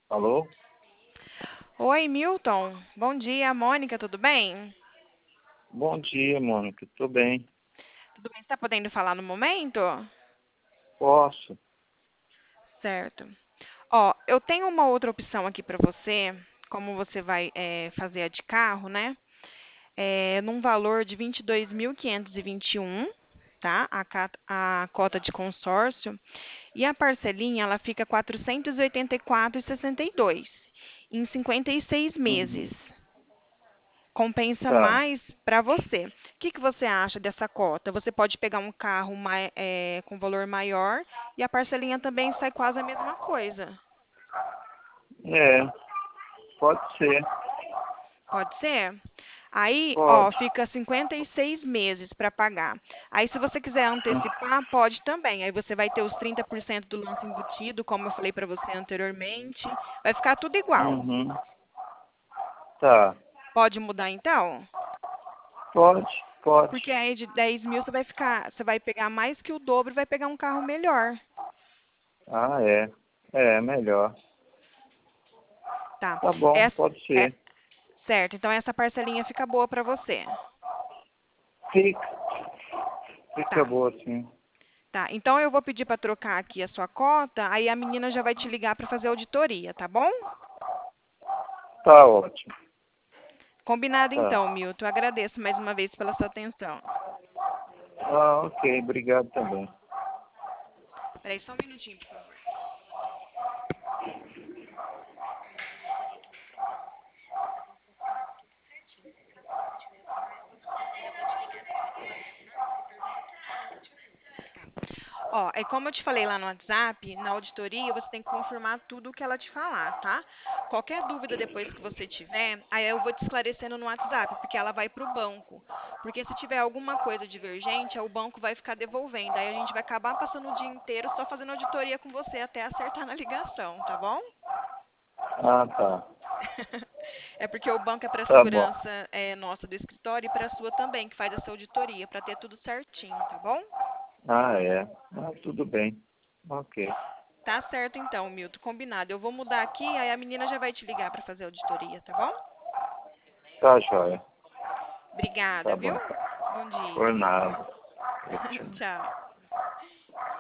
Alô? Oi, Milton. Bom dia, Mônica, tudo bem? Bom dia, Mônica. Tudo bem? Tudo bem? Você está podendo falar no momento? Posso? Certo. Ó, eu tenho uma outra opção aqui para você, como você vai fazer a de carro, né? Num valor de 22.521, tá? A cota de consórcio. E a parcelinha, ela fica 484,62 em 56 meses. Uhum. Compensa Tá. mais para você. O que que você acha dessa cota? Você pode pegar um carro com valor maior e a parcelinha também sai quase a mesma coisa. É, pode ser. Pode ser? Aí, ó, Pode. fica 56 meses para pagar. Aí, se você quiser antecipar, pode também. Aí você vai ter os 30% do lance embutido, como eu falei para você anteriormente. Vai ficar tudo igual. Uhum. Tá. Pode mudar então? Pode, pode. Porque aí de 10 mil você vai pegar mais que o dobro e vai pegar um carro melhor. Ah, é. É, melhor. Tá. Tá bom, É, pode é ser. certo. Então essa parcelinha fica boa para você. Fica. Fica Tá. boa, sim. Tá. Então eu vou pedir para trocar aqui a sua cota, aí a menina já vai te ligar para fazer a auditoria, tá bom? Tá ótimo. Combinado Tá. então, Milton. Eu agradeço mais uma vez pela sua atenção. Ah, ok. Obrigado também. Peraí, só um minutinho, por favor. Ó, é como eu te falei lá no WhatsApp, na auditoria você tem que confirmar tudo o que ela te falar, tá? Qualquer dúvida depois que você tiver, aí eu vou te esclarecendo no WhatsApp, porque ela vai para o banco. Porque se tiver alguma coisa divergente, aí o banco vai ficar devolvendo. Aí a gente vai acabar passando o dia inteiro só fazendo auditoria com você até acertar na ligação, tá bom? Ah, tá. É porque o banco é para Tá bom. segurança nossa do escritório e para a sua também, que faz essa auditoria, para ter tudo certinho, tá bom? Ah, é. Ah, tudo bem. Ok. Tá certo então, Milton, combinado. Eu vou mudar aqui, aí a menina já vai te ligar para fazer a auditoria, tá bom? Tá joia. Obrigada, Tá viu? bom. Bom dia. Por nada. Tchau.